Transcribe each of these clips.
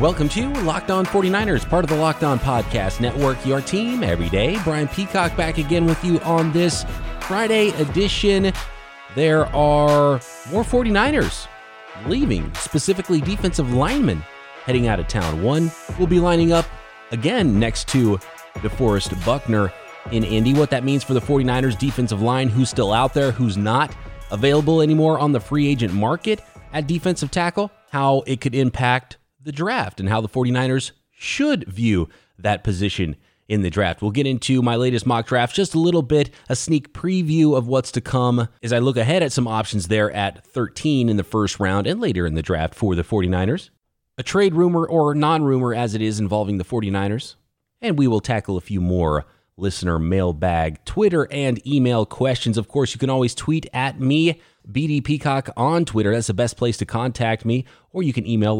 Welcome to Locked On 49ers, part of the Locked On Podcast Network, your team every day. Brian Peacock back again with you on this Friday edition. There are more 49ers leaving, specifically defensive linemen heading out of town. One will be lining up again next to DeForest Buckner in Indy. What that means for the 49ers defensive line, who's still out there, who's not available anymore on the free agent market at defensive tackle, how it could impact the draft and how the 49ers should view that position in the draft. We'll get into my latest mock draft, just a little bit, a sneak preview of what's to come as I look ahead at some options there at 13 in the first round and later in the draft for the 49ers. A trade rumor or non-rumor as it is involving the 49ers. And we will tackle a few more listener mailbag, Twitter, and email questions. Of course, you can always tweet at me, BD Peacock on Twitter. That's the best place to contact me. Or you can email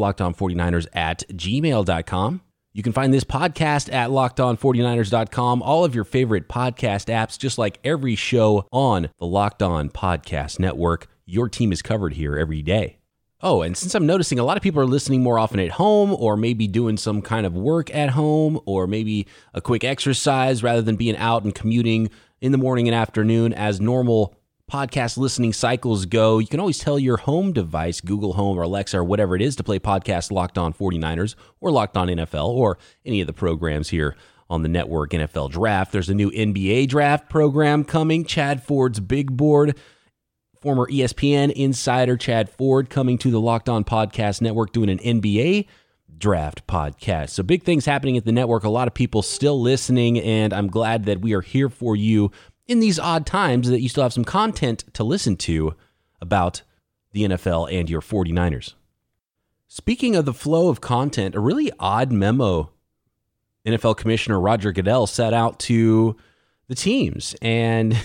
lockedon49ers@gmail.com. You can find this podcast at lockedon49ers.com. All of your favorite podcast apps, just like every show on the Locked On Podcast Network. Your team is covered here every day. Oh, and since I'm noticing a lot of people are listening more often at home, or maybe doing some kind of work at home, or maybe a quick exercise rather than being out and commuting in the morning and afternoon as normal podcast listening cycles go, you can always tell your home device, Google Home or Alexa or whatever it is, to play podcast Locked On 49ers or Locked On NFL or any of the programs here on the network. NFL Draft. There's a new NBA Draft program coming. Chad Ford's Big Board. Former ESPN insider Chad Ford coming to the Locked On Podcast Network doing an NBA Draft podcast. So big things happening at the network. A lot of people still listening, and I'm glad that we are here for you in these odd times, that you still have some content to listen to about the NFL and your 49ers. Speaking of the flow of content, a really odd memo NFL Commissioner Roger Goodell sent out to the teams, and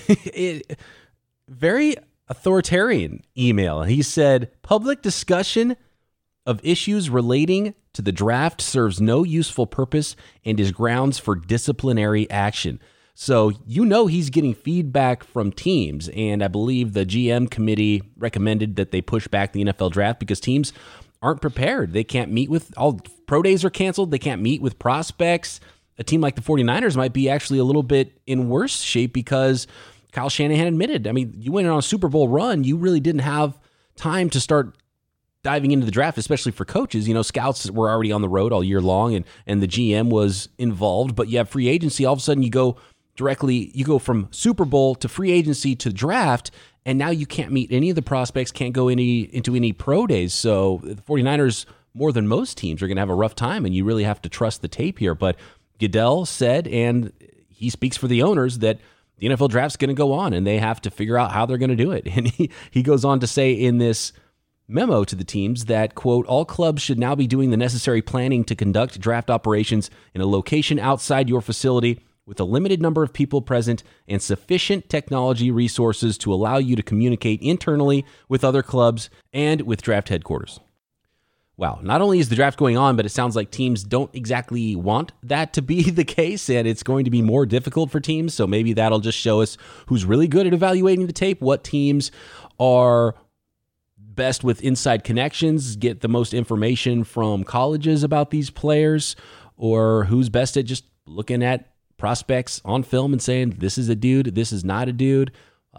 very authoritarian email. He said, public discussion of issues relating to the draft serves no useful purpose and is grounds for disciplinary action. So he's getting feedback from teams, and I believe the GM committee recommended that they push back the NFL draft because teams aren't prepared. They can't meet with, all pro days are canceled. They can't meet with prospects. A team like the 49ers might be actually a little bit in worse shape because Kyle Shanahan admitted, you went on a Super Bowl run, you really didn't have time to start diving into the draft, especially for coaches. Scouts were already on the road all year long, and the GM was involved, but you have free agency. All of a sudden, you go from Super Bowl to free agency to draft, and now you can't meet any of the prospects, can't go into any pro days. So the 49ers, more than most teams, are going to have a rough time, and you really have to trust the tape here. But Goodell said, and he speaks for the owners, that the NFL draft's going to go on, and they have to figure out how they're going to do it. And he goes on to say in this memo to the teams that, quote, all clubs should now be doing the necessary planning to conduct draft operations in a location outside your facility with a limited number of people present and sufficient technology resources to allow you to communicate internally with other clubs and with draft headquarters. Wow, not only is the draft going on, but it sounds like teams don't exactly want that to be the case, and it's going to be more difficult for teams, so maybe that'll just show us who's really good at evaluating the tape, what teams are best with inside connections, get the most information from colleges about these players, or who's best at just looking at prospects on film and saying, this is a dude, this is not a dude.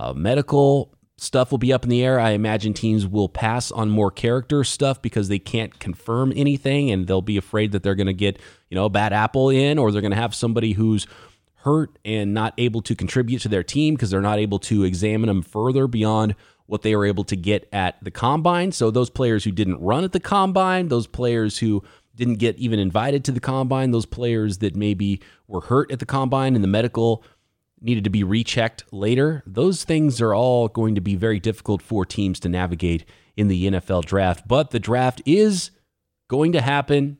Medical stuff will be up in the air. I imagine teams will pass on more character stuff because they can't confirm anything, and they'll be afraid that they're going to get, a bad apple in, or they're going to have somebody who's hurt and not able to contribute to their team because they're not able to examine them further beyond what they were able to get at the combine. So those players who didn't run at the combine, those players who didn't get even invited to the combine, those players that maybe were hurt at the combine and the medical needed to be rechecked later, those things are all going to be very difficult for teams to navigate in the NFL draft. But the draft is going to happen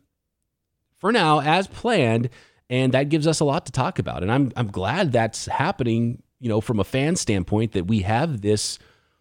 for now as planned, and that gives us a lot to talk about. And I'm glad that's happening, from a fan standpoint, that we have this,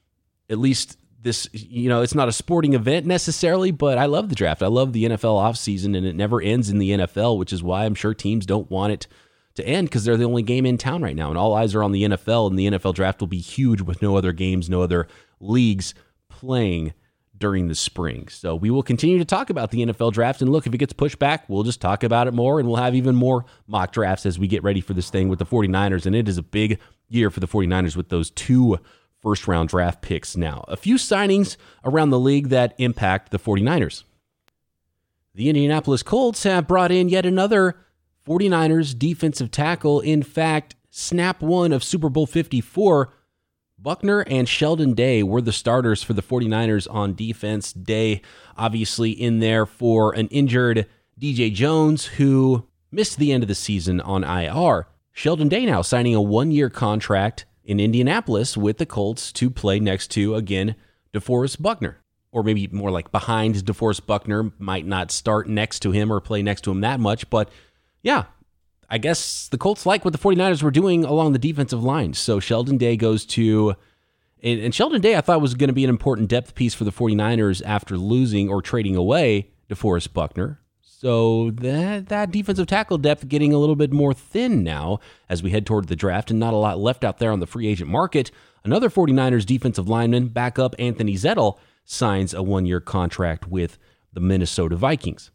at least this, it's not a sporting event necessarily, but I love the draft. I love the NFL offseason, and it never ends in the NFL, which is why I'm sure teams don't want it to end because they're the only game in town right now, and all eyes are on the NFL, and the NFL draft will be huge with no other games, no other leagues playing during the spring. So we will continue to talk about the NFL draft. And look, if it gets pushed back, we'll just talk about it more, and we'll have even more mock drafts as we get ready for this thing with the 49ers. And it is a big year for the 49ers with those 2 first-round draft picks now. A few signings around the league that impact the 49ers. The Indianapolis Colts have brought in yet another 49ers defensive tackle. In fact, snap one of Super Bowl 54, Buckner and Sheldon Day were the starters for the 49ers on defense. Day obviously in there for an injured DJ Jones, who missed the end of the season on IR. Sheldon Day now signing a 1-year contract in Indianapolis with the Colts to play next to, again, DeForest Buckner. Or maybe more like behind DeForest Buckner, might not start next to him or play next to him that much. But yeah, I guess the Colts like what the 49ers were doing along the defensive line. So Sheldon Day goes to, and Sheldon Day I thought was going to be an important depth piece for the 49ers after losing or trading away DeForest Buckner. So that defensive tackle depth getting a little bit more thin now as we head toward the draft, and not a lot left out there on the free agent market. Another 49ers defensive lineman, backup Anthony Zettel, signs a 1-year contract with the Minnesota Vikings.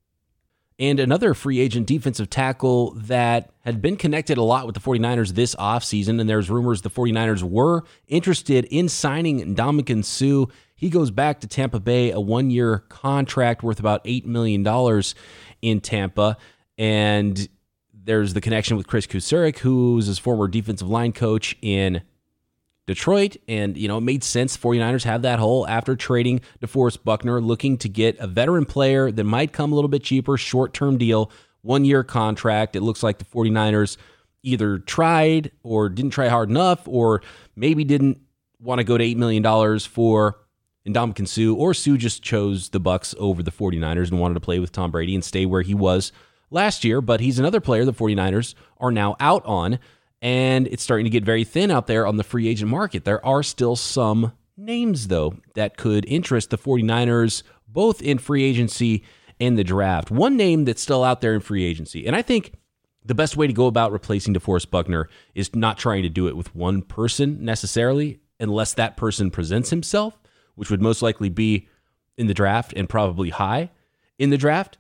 And another free agent defensive tackle that had been connected a lot with the 49ers this offseason, and there's rumors the 49ers were interested in signing Ndamukong Suh. He goes back to Tampa Bay, a 1-year contract worth about $8 million in Tampa. And there's the connection with Chris Kucerik, who's his former defensive line coach in Detroit, and, it made sense. 49ers have that hole after trading DeForest Buckner, looking to get a veteran player that might come a little bit cheaper, short-term deal, 1-year contract. It looks like the 49ers either tried or didn't try hard enough, or maybe didn't want to go to $8 million for Ndamukong Suh, or Suh just chose the Bucs over the 49ers and wanted to play with Tom Brady and stay where he was last year. But he's another player the 49ers are now out on. And it's starting to get very thin out there on the free agent market. There are still some names, though, that could interest the 49ers, both in free agency and the draft. One name that's still out there in free agency, and I think the best way to go about replacing DeForest Buckner is not trying to do it with one person necessarily, unless that person presents himself, which would most likely be in the draft and probably high in the draft.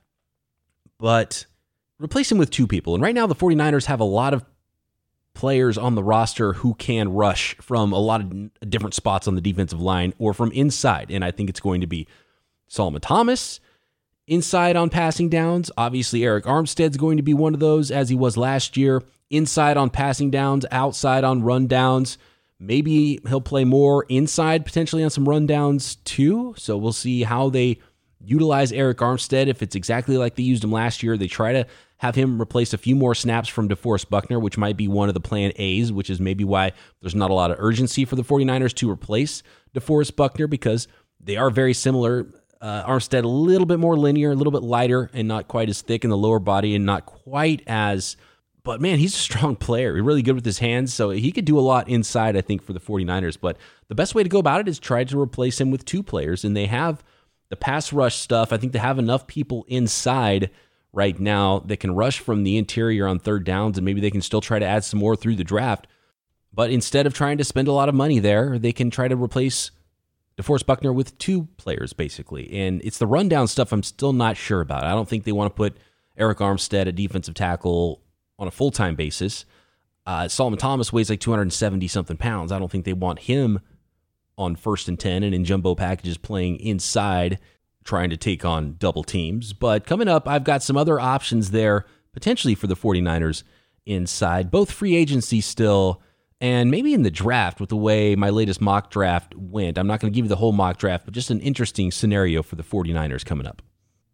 But replace him with 2 people. And right now the 49ers have a lot of players on the roster who can rush from a lot of different spots on the defensive line or from inside. And I think it's going to be Solomon Thomas inside on passing downs. Obviously, Eric Armstead's going to be one of those, as he was last year. Inside on passing downs, outside on run downs. Maybe he'll play more inside, potentially on some run downs too. So we'll see how they utilize Eric Armstead. If it's exactly like they used him last year, they try to have him replace a few more snaps from DeForest Buckner, which might be one of the plan A's, which is maybe why there's not a lot of urgency for the 49ers to replace DeForest Buckner, because they are very similar. Armstead a little bit more linear, a little bit lighter, and not quite as thick in the lower body, and not quite as... But man, he's a strong player. He's really good with his hands, so he could do a lot inside, I think, for the 49ers. But the best way to go about it is try to replace him with 2 players, and they have the pass rush stuff. I think they have enough people inside right now that can rush from the interior on third downs, and maybe they can still try to add some more through the draft. But instead of trying to spend a lot of money there, they can try to replace DeForest Buckner with 2 players, basically. And it's the rundown stuff I'm still not sure about. I don't think they want to put Eric Armstead, a defensive tackle, on a full-time basis. Solomon Thomas weighs like 270-something pounds. I don't think they want him on 1st and 10 and in jumbo packages playing inside, trying to take on double teams. But coming up, I've got some other options there, potentially for the 49ers inside, both free agency still, and maybe in the draft with the way my latest mock draft went. I'm not going to give you the whole mock draft, but just an interesting scenario for the 49ers coming up.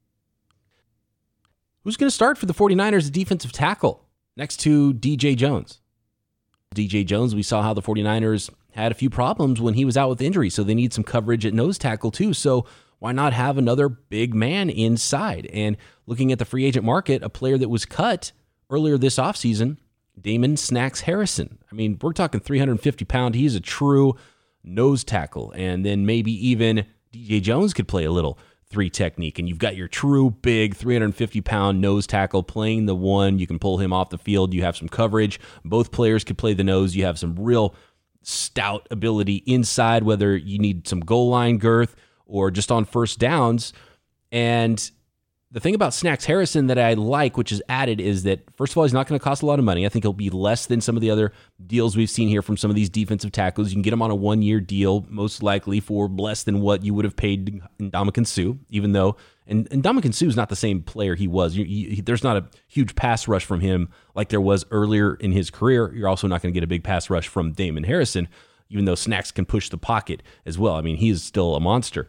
Who's going to start for the 49ers at defensive tackle next to DJ Jones? DJ Jones, we saw how the 49ers had a few problems when he was out with injury, so they need some coverage at nose tackle too. So why not have another big man inside? And looking at the free agent market, a player that was cut earlier this offseason, Damon Snacks Harrison. I mean, we're talking 350-pound. He's a true nose tackle. And then maybe even DJ Jones could play a little 3 technique. And you've got your true big 350-pound nose tackle playing the 1. You can pull him off the field. You have some coverage. Both players could play the nose. You have some real stout ability inside, whether you need some goal line girth or just on first downs. And the thing about Snacks Harrison that I like, which is added, is that, first of all, he's not going to cost a lot of money. I think he'll be less than some of the other deals we've seen here from some of these defensive tackles. You can get him on a one-year deal, most likely for less than what you would have paid Ndamukong Suh, even though, and Ndamukong Suh is not the same player he was. There's not a huge pass rush from him like there was earlier in his career. You're also not going to get a big pass rush from Damon Harrison, even though Snacks can push the pocket as well. I mean, he is still a monster.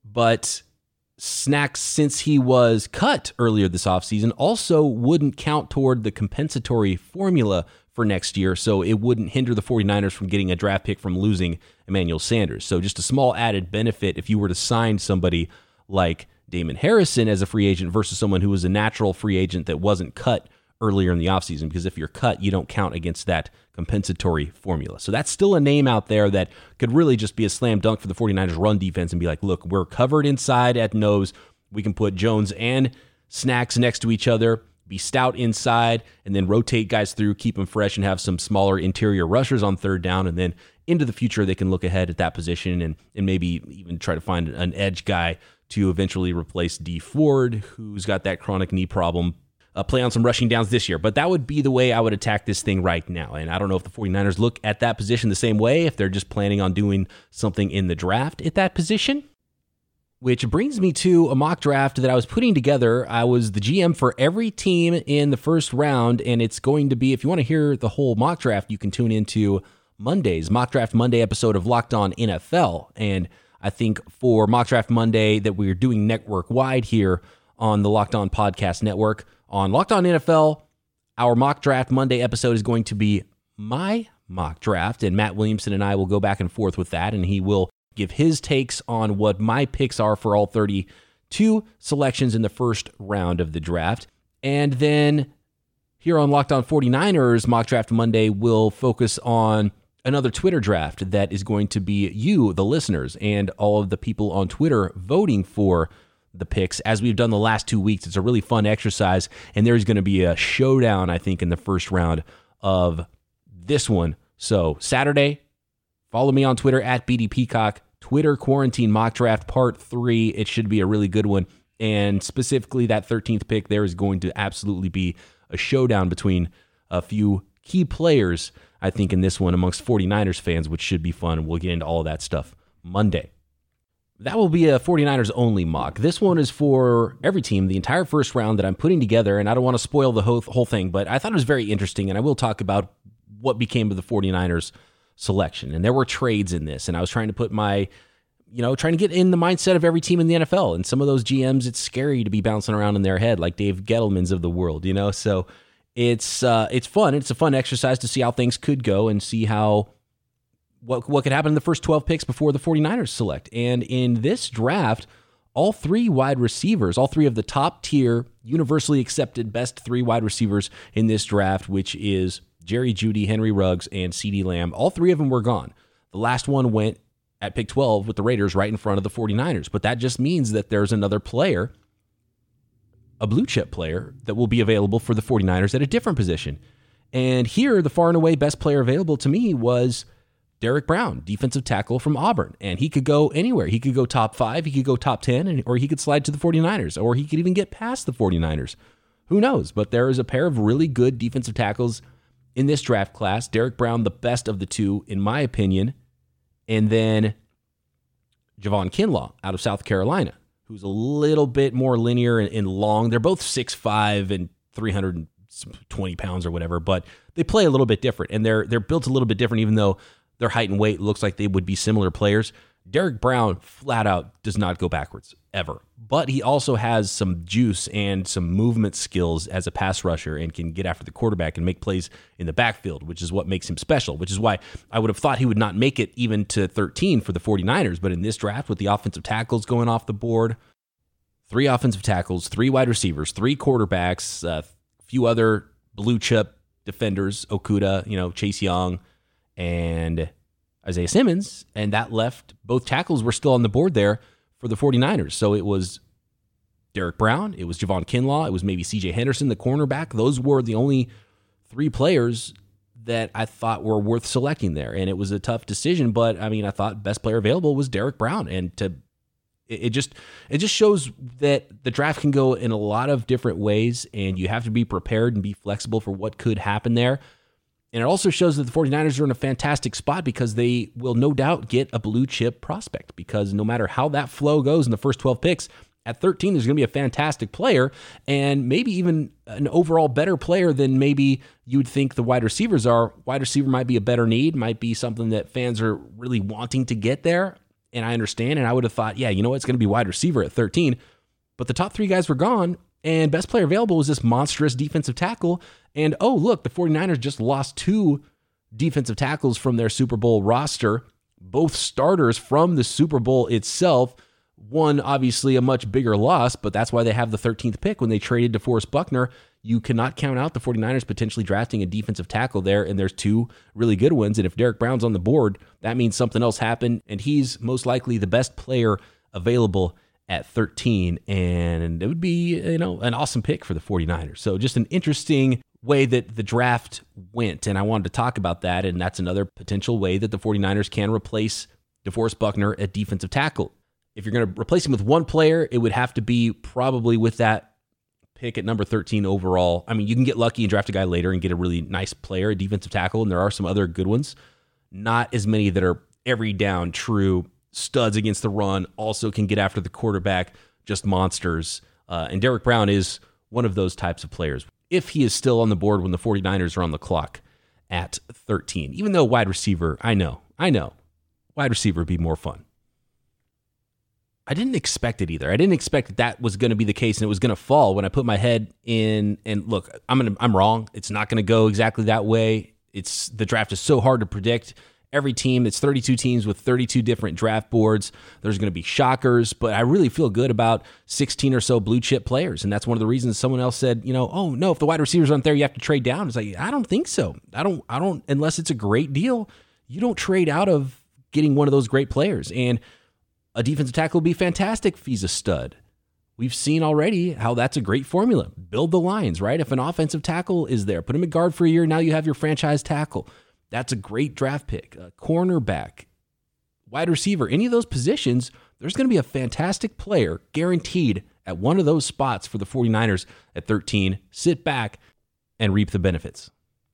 But Snacks, since he was cut earlier this offseason, also wouldn't count toward the compensatory formula for next year, so it wouldn't hinder the 49ers from getting a draft pick from losing Emmanuel Sanders. So just a small added benefit if you were to sign somebody like Damon Harrison as a free agent versus someone who was a natural free agent that wasn't cut earlier in the offseason, because if you're cut, you don't count against that compensatory formula. So that's still a name out there that could really just be a slam dunk for the 49ers run defense and be like, look, we're covered inside at nose. We can put Jones and Snacks next to each other, be stout inside, and then rotate guys through, keep them fresh, and have some smaller interior rushers on third down. And then into the future, they can look ahead at that position and maybe even try to find an edge guy to eventually replace Dee Ford, who's got that chronic knee problem. Play on some rushing downs this year. But that would be the way I would attack this thing right now. And I don't know if the 49ers look at that position the same way, if they're just planning on doing something in the draft at that position. Which brings me to a mock draft that I was putting together. I was the GM for every team in the first round, and it's going to be, if you want to hear the whole mock draft, you can tune into Monday's Mock Draft Monday episode of Locked On NFL. And I think for Mock Draft Monday that we're doing network-wide here on the Locked On Podcast Network, on Locked On NFL, our Mock Draft Monday episode is going to be my mock draft, and Matt Williamson and I will go back and forth with that, and he will give his takes on what my picks are for all 32 selections in the first round of the draft. And then here on Locked On 49ers, Mock Draft Monday will focus on another Twitter draft that is going to be you, the listeners, and all of the people on Twitter voting for the picks, as we've done the last 2 weeks. It's a really fun exercise, and there's going to be a showdown, I think, in the first round of this one. So Saturday, follow me on Twitter at BD Peacock, Twitter Quarantine Mock Draft Part 3. It should be a really good one, and specifically that 13th pick, there is going to absolutely be a showdown between a few key players, I think, in this one amongst 49ers fans, which should be fun, and we'll get into all of that stuff Monday. That will be a 49ers only mock. This one is for every team, the entire first round that I'm putting together, and I don't want to spoil the whole thing, but I thought it was very interesting, and I will talk about what became of the 49ers selection. And there were trades in this, and I was trying to put trying to get in the mindset of every team in the NFL. And some of those GMs, it's scary to be bouncing around in their head, like Dave Gettleman's of the world, So it's fun. It's a fun exercise to see how things could go and see what could happen in the first 12 picks before the 49ers select. And in this draft, all three wide receivers, all three of the top tier, universally accepted best three wide receivers in this draft, which is Jerry Jeudy, Henry Ruggs, and CeeDee Lamb, all three of them were gone. The last one went at pick 12 with the Raiders right in front of the 49ers. But that just means that there's another player, a blue chip player, that will be available for the 49ers at a different position. And here, the far and away best player available to me was Derrick Brown, defensive tackle from Auburn. And he could go anywhere. He could go top 5, he could go top 10, or he could slide to the 49ers, or he could even get past the 49ers. Who knows? But there is a pair of really good defensive tackles in this draft class. Derrick Brown, the best of the two, in my opinion. And then Javon Kinlaw out of South Carolina, who's a little bit more linear and long. They're both 6'5" and 320 pounds or whatever, but they play a little bit different, and they're built a little bit different, even though their height and weight looks like they would be similar players. Derrick Brown flat out does not go backwards, ever. But he also has some juice and some movement skills as a pass rusher and can get after the quarterback and make plays in the backfield, which is what makes him special, which is why I would have thought he would not make it even to 13 for the 49ers. But in this draft, with the offensive tackles going off the board, 3 offensive tackles, 3 wide receivers, 3 quarterbacks, a few other blue chip defenders, Okudah, Chase Young, and Isaiah Simmons, and that left both tackles were still on the board there for the 49ers. So it was Derrick Brown, it was Javon Kinlaw, it was maybe CJ Henderson, the cornerback. Those were the only 3 players that I thought were worth selecting there, and it was a tough decision, but I thought best player available was Derrick Brown, and It just shows that the draft can go in a lot of different ways, and you have to be prepared and be flexible for what could happen there. And it also shows that the 49ers are in a fantastic spot because they will no doubt get a blue chip prospect, because no matter how that flow goes in the first 12 picks, at 13, there's going to be a fantastic player and maybe even an overall better player than maybe you would think the wide receivers are. Wide receiver might be a better need, might be something that fans are really wanting to get there. And I understand, and I would have thought, yeah, you know what, it's going to be wide receiver at 13. But the top three guys were gone, and best player available was this monstrous defensive tackle. And oh, look, the 49ers just lost two defensive tackles from their Super Bowl roster, both starters from the Super Bowl itself. One, obviously, a much bigger loss, but that's why they have the 13th pick when they traded DeForest Buckner. You cannot count out the 49ers potentially drafting a defensive tackle there, and there's two really good ones. And if Derrick Brown's on the board, that means something else happened, and he's most likely the best player available at 13, and it would be, an awesome pick for the 49ers. So just an interesting way that the draft went, and I wanted to talk about that, and that's another potential way that the 49ers can replace DeForest Buckner at defensive tackle. If you're going to replace him with one player, it would have to be probably with that pick at number 13 overall. I mean, you can get lucky and draft a guy later and get a really nice player, a defensive tackle, and there are some other good ones. Not as many that are every down true studs against the run, also can get after the quarterback, just monsters. And Derrick Brown is one of those types of players. If he is still on the board when the 49ers are on the clock at 13, even though wide receiver, I know, wide receiver would be more fun. I didn't expect it either. I didn't expect that was going to be the case and it was going to fall when I put my head in. And look, I'm wrong. It's not going to go exactly that way. The draft is so hard to predict. Every team, it's 32 teams with 32 different draft boards. There's going to be shockers, but I really feel good about 16 or so blue chip players. And that's one of the reasons someone else said, oh no, if the wide receivers aren't there, you have to trade down. It's like, I don't think so. I don't, unless it's a great deal, you don't trade out of getting one of those great players. And a defensive tackle would be fantastic if he's a stud. We've seen already how that's a great formula. Build the lines, right? If an offensive tackle is there, put him at guard for a year. Now you have your franchise tackle. That's a great draft pick. A cornerback, wide receiver, any of those positions, there's going to be a fantastic player guaranteed at one of those spots for the 49ers at 13. Sit back and reap the benefits.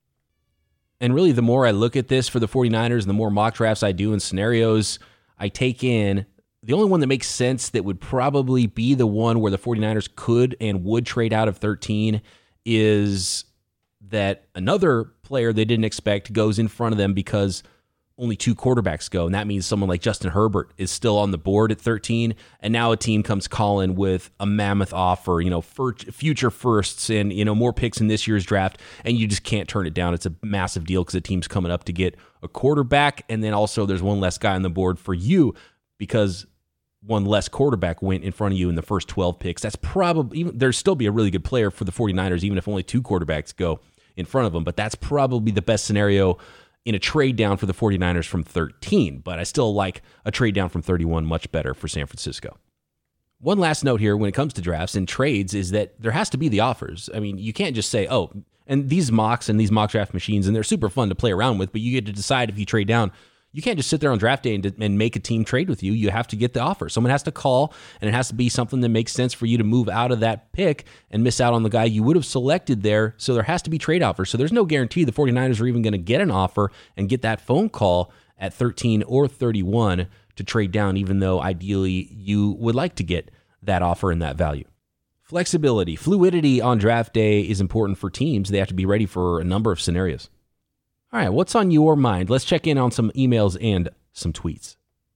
And really, the more I look at this for the 49ers and the more mock drafts I do and scenarios I take in, the only one that makes sense that would probably be the one where the 49ers could and would trade out of 13 is that another player they didn't expect goes in front of them because only two quarterbacks go. And that means someone like Justin Herbert is still on the board at 13. And now a team comes calling with a mammoth offer, future firsts and, more picks in this year's draft. And you just can't turn it down. It's a massive deal because the team's coming up to get a quarterback. And then also there's one less guy on the board for you because one less quarterback went in front of you in the first 12 picks. That's probably, there'd still be a really good player for the 49ers, even if only two quarterbacks go in front of them. But that's probably the best scenario in a trade down for the 49ers from 13. But I still like a trade down from 31 much better for San Francisco. One last note here when it comes to drafts and trades is that there has to be the offers. I mean, you can't just say, and these mocks and these mock draft machines, and they're super fun to play around with, but you get to decide if you trade down. You can't just sit there on draft day and make a team trade with you. You have to get the offer. Someone has to call, and it has to be something that makes sense for you to move out of that pick and miss out on the guy you would have selected there. So there has to be trade offers. So there's no guarantee the 49ers are even going to get an offer and get that phone call at 13 or 31 to trade down, even though ideally you would like to get that offer and that value. Flexibility, fluidity on draft day is important for teams. They have to be ready for a number of scenarios. All right, what's on your mind? Let's check in on some emails and some tweets.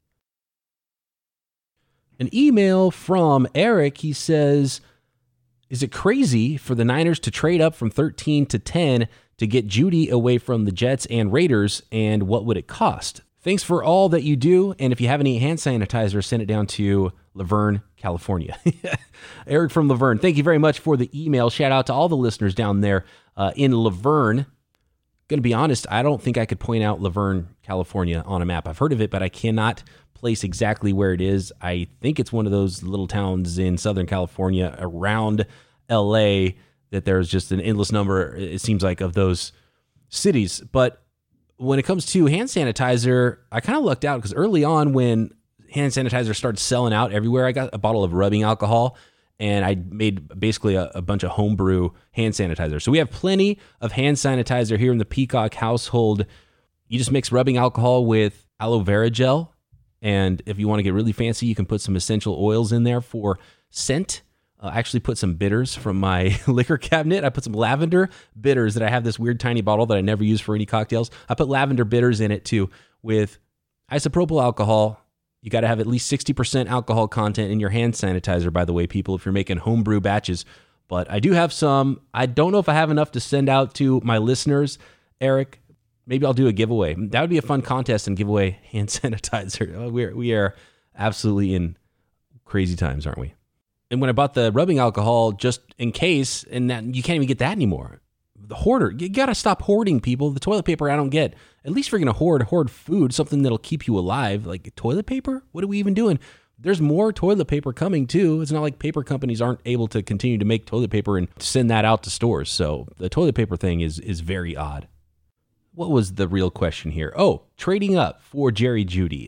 An email from Eric. He says, is it crazy for the Niners to trade up from 13 to 10 to get Jeudy away from the Jets and Raiders, and what would it cost? Thanks for all that you do, and if you have any hand sanitizer, send it down to Laverne, California. Eric from Laverne, thank you very much for the email. Shout out to all the listeners down there in Laverne. Going to be honest, I don't think I could point out Laverne, California on a map. I've heard of it, but I cannot place exactly where it is. I think it's one of those little towns in Southern California around LA that there's just an endless number, it seems like, of those cities. But when it comes to hand sanitizer, I kind of lucked out because early on when hand sanitizer started selling out everywhere. I got a bottle of rubbing alcohol, and I made basically a bunch of homebrew hand sanitizer. So we have plenty of hand sanitizer here in the Peacock household. You just mix rubbing alcohol with aloe vera gel, and if you want to get really fancy, you can put some essential oils in there for scent. I actually put some bitters from my liquor cabinet. I put some lavender bitters that I have this weird tiny bottle that I never use for any cocktails. I put lavender bitters in it too with isopropyl alcohol. You got to have at least 60% alcohol content in your hand sanitizer, by the way, people, if you're making homebrew batches. But I do have some. I don't know if I have enough to send out to my listeners, Eric. Maybe I'll do a giveaway. That would be a fun contest and give away hand sanitizer. We are absolutely in crazy times, aren't we? And when I bought the rubbing alcohol, just in case, and that you can't even get that anymore. The hoarder, you got to stop hoarding, people. The toilet paper I don't get. At least if you're going to hoard food, something that'll keep you alive. Like toilet paper? What are we even doing? There's more toilet paper coming too. It's not like paper companies aren't able to continue to make toilet paper and send that out to stores. So the toilet paper thing is very odd. What was the real question here? Oh, trading up for Jerry Jeudy.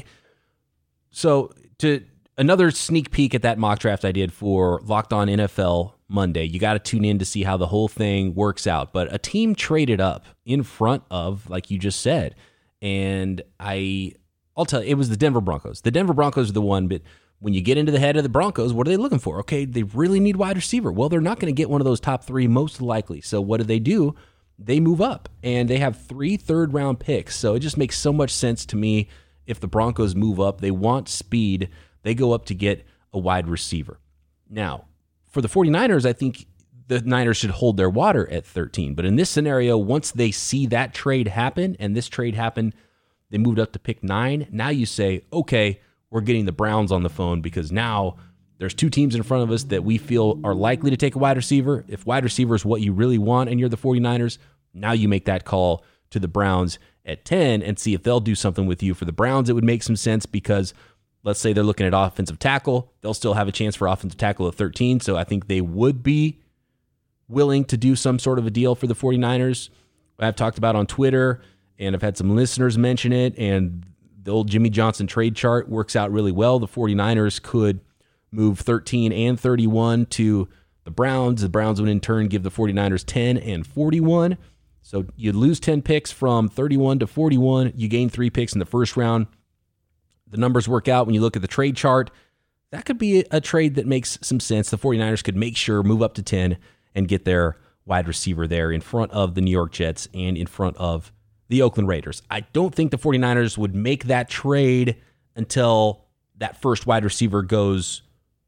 Another sneak peek at that mock draft I did for Locked On NFL Monday. You got to tune in to see how the whole thing works out. But a team traded up in front of, like you just said, and I'll tell you, it was the Denver Broncos. The Denver Broncos are the one, but when you get into the head of the Broncos, what are they looking for? Okay, they really need wide receiver. Well, they're not going to get one of those top three most likely. So what do? They move up, and they have 3 third-round picks. So it just makes so much sense to me if the Broncos move up. They want speed. They go up to get a wide receiver. Now, for the 49ers, I think the Niners should hold their water at 13. But in this scenario, once they see that trade happen, and this trade happened, they moved up to pick 9. Now you say, okay, we're getting the Browns on the phone because now there's 2 teams in front of us that we feel are likely to take a wide receiver. If wide receiver is what you really want and you're the 49ers, now you make that call to the Browns at 10 and see if they'll do something with you. For the Browns, it would make some sense because let's say they're looking at offensive tackle. They'll still have a chance for offensive tackle at 13, so I think they would be willing to do some sort of a deal for the 49ers. I've talked about on Twitter, and I've had some listeners mention it, and the old Jimmy Johnson trade chart works out really well. The 49ers could move 13 and 31 to the Browns. The Browns would in turn give the 49ers 10 and 41. So you lose 10 picks from 31 to 41. You gain 3 picks in the first round. The numbers work out when you look at the trade chart. That could be a trade that makes some sense. The 49ers could make sure, move up to 10, and get their wide receiver there in front of the New York Jets and in front of the Oakland Raiders. I don't think the 49ers would make that trade until that first wide receiver goes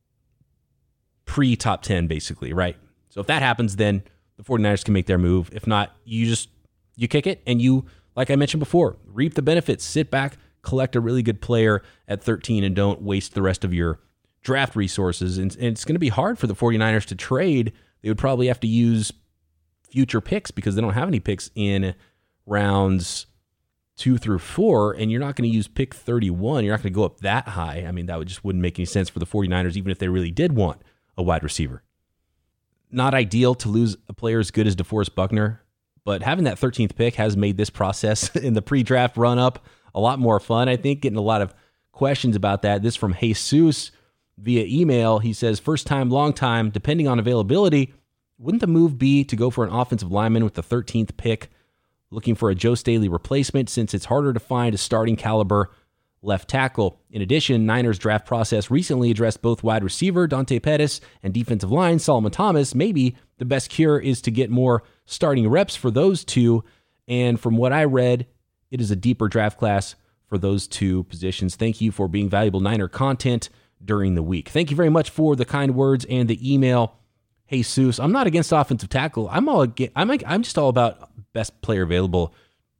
pre-top 10, basically, right? So if that happens, then the 49ers can make their move. If not, you kick it, and you, like I mentioned before, reap the benefits. Sit back, collect a really good player at 13, and don't waste the rest of your draft resources. And it's going to be hard for the 49ers to trade. They would probably have to use future picks because they don't have any picks in rounds 2 through 4, and you're not going to use pick 31. You're not going to go up that high. I mean, that just wouldn't make any sense for the 49ers, even if they really did want a wide receiver. Not ideal to lose a player as good as DeForest Buckner, but having that 13th pick has made this process in the pre-draft run-up a lot more fun. I think getting a lot of questions about that. This from Jesus via email. He says, first time, long time, depending on availability, wouldn't the move be to go for an offensive lineman with the 13th pick, looking for a Joe Staley replacement since it's harder to find a starting caliber left tackle? In addition, Niners draft process recently addressed both wide receiver Dante Pettis and defensive line Solomon Thomas. Maybe the best cure is to get more starting reps for those two. And from what I read, it is a deeper draft class for those 2 positions. Thank you for being valuable Niner content during the week. Thank you very much for the kind words and the email. Jesus, I'm not against offensive tackle. I'm just all about best player available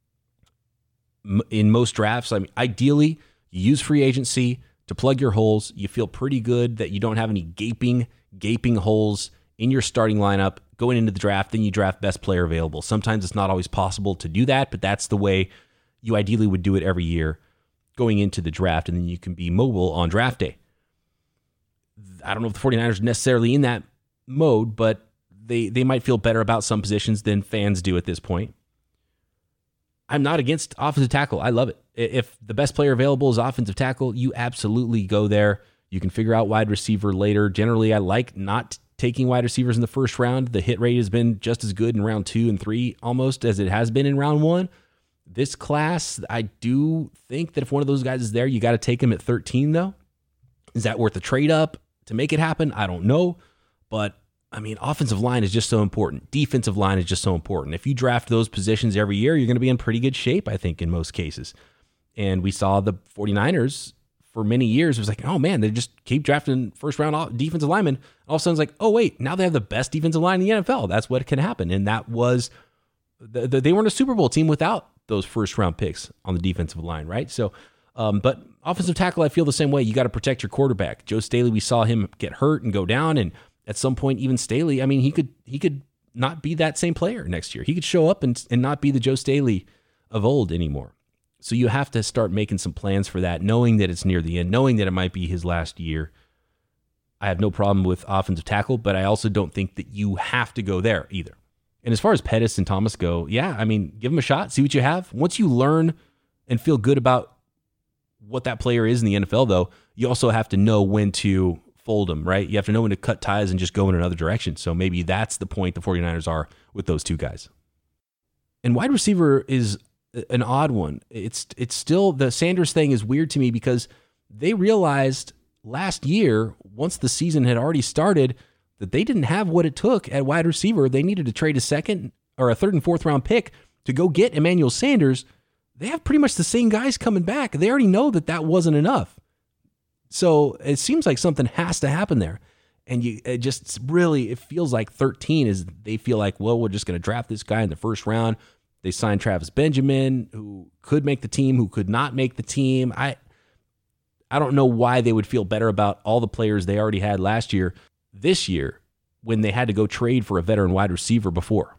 in most drafts. I mean, ideally, you use free agency to plug your holes. You feel pretty good that you don't have any gaping holes in your starting lineup going into the draft. Then you draft best player available. Sometimes it's not always possible to do that, but that's the way you ideally would do it every year going into the draft, and then you can be mobile on draft day. I don't know if the 49ers are necessarily in that mode, but they might feel better about some positions than fans do at this point. I'm not against offensive tackle. I love it. If the best player available is offensive tackle, you absolutely go there. You can figure out wide receiver later. Generally, I like not taking wide receivers in the first round. The hit rate has been just as good in round 2 and 3 almost as it has been in round 1. This class, I do think that if one of those guys is there, you got to take him at 13, though. Is that worth a trade up to make it happen? I don't know. But, I mean, offensive line is just so important. Defensive line is just so important. If you draft those positions every year, you're going to be in pretty good shape, I think, in most cases. And we saw the 49ers for many years. It was like, oh, man, they just keep drafting first-round defensive linemen. All of a sudden, it's like, oh, wait, now they have the best defensive line in the NFL. That's what can happen. And that was, they weren't a Super Bowl team without those first-round picks on the defensive line, right? So, but offensive tackle, I feel the same way. You got to protect your quarterback. Joe Staley, we saw him get hurt and go down, and at some point, even Staley, I mean, he could not be that same player next year. He could show up and not be the Joe Staley of old anymore. So you have to start making some plans for that, knowing that it's near the end, knowing that it might be his last year. I have no problem with offensive tackle, but I also don't think that you have to go there either. And as far as Pettis and Thomas go, yeah, I mean, give them a shot, see what you have. Once you learn and feel good about what that player is in the NFL, though, you also have to know when to fold them, right? You have to know when to cut ties and just go in another direction. So maybe that's the point the 49ers are with those two guys. And wide receiver is an odd one. It's still, the Sanders thing is weird to me because they realized last year, once the season had already started, that they didn't have what it took at wide receiver. They needed to trade a second or a third and fourth round pick to go get Emmanuel Sanders. They have pretty much the same guys coming back. They already know that that wasn't enough. So it seems like something has to happen there. And it feels like 13 is, they feel like, well, we're just going to draft this guy in the first round. They signed Travis Benjamin, who could make the team, who could not make the team. I don't know why they would feel better about all the players they already had last year this year when they had to go trade for a veteran wide receiver before.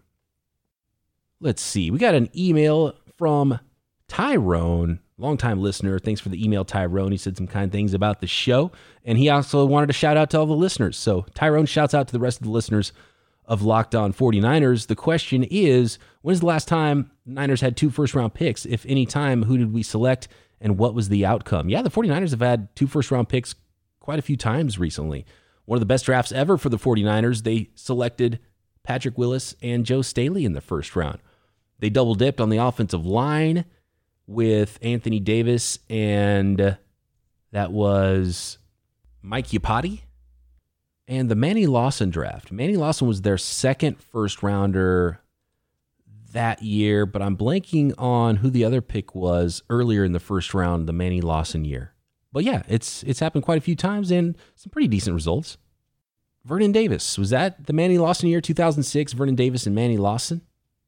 Let's see. We got an email from Tyrone, longtime listener. Thanks for the email, Tyrone. He said some kind things about the show, and he also wanted to shout out to all the listeners. So Tyrone shouts out to the rest of the listeners of Locked On 49ers. The question is, when's the last time the Niners had 2 first-round picks? If any time, who did we select, and what was the outcome? Yeah, the 49ers have had 2 first-round picks quite a few times recently. One of the best drafts ever for the 49ers, they selected Patrick Willis and Joe Staley in the first round. They double-dipped on the offensive line with Anthony Davis, and that was Mike Iupati. And the Manny Lawson draft. Manny Lawson was their second first-rounder that year, but I'm blanking on who the other pick was earlier in the first round, the Manny Lawson year. But yeah, it's happened quite a few times and some pretty decent results. Vernon Davis, was that the Manny Lawson year, 2006, Vernon Davis and Manny Lawson?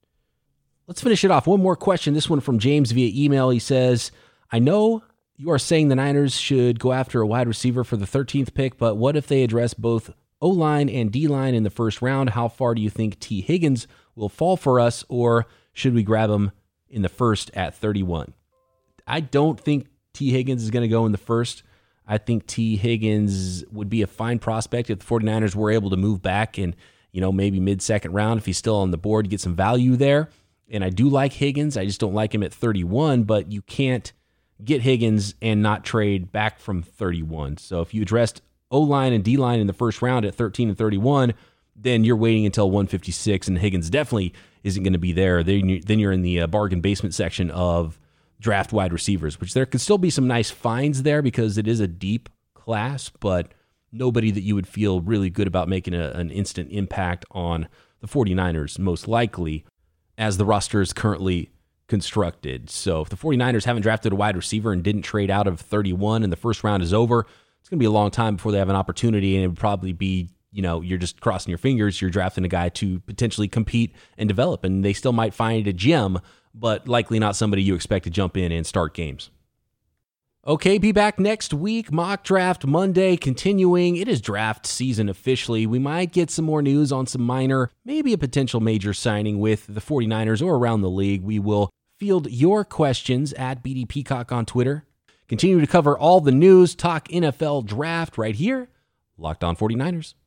Let's finish it off. One more question, this one from James via email. He says, I know you are saying the Niners should go after a wide receiver for the 13th pick, but what if they address both O-line and D-line in the first round? How far do you think T. Higgins will fall for us, or should we grab him in the first at 31? I don't think T. Higgins is going to go in the first. I think T. Higgins would be a fine prospect if the 49ers were able to move back and, maybe mid-second round, if he's still on the board, get some value there. And I do like Higgins. I just don't like him at 31, but you can't get Higgins and not trade back from 31. So if you addressed O-line and D-line in the first round at 13 and 31, then you're waiting until 156, and Higgins definitely isn't going to be there. Then you're in the bargain basement section of draft wide receivers, which there could still be some nice finds there because it is a deep class, but nobody that you would feel really good about making an instant impact on the 49ers, most likely, as the roster is currently constructed. So if the 49ers haven't drafted a wide receiver and didn't trade out of 31 and the first round is over, it's going to be a long time before they have an opportunity, and it would probably be, you're just crossing your fingers. You're drafting a guy to potentially compete and develop, and they still might find a gem, but likely not somebody you expect to jump in and start games. Okay, be back next week. Mock Draft Monday continuing. It is draft season officially. We might get some more news on some minor, maybe a potential major signing with the 49ers or around the league. We will field your questions at BD Peacock on Twitter. Continue to cover all the news, talk NFL draft right here, Locked On 49ers.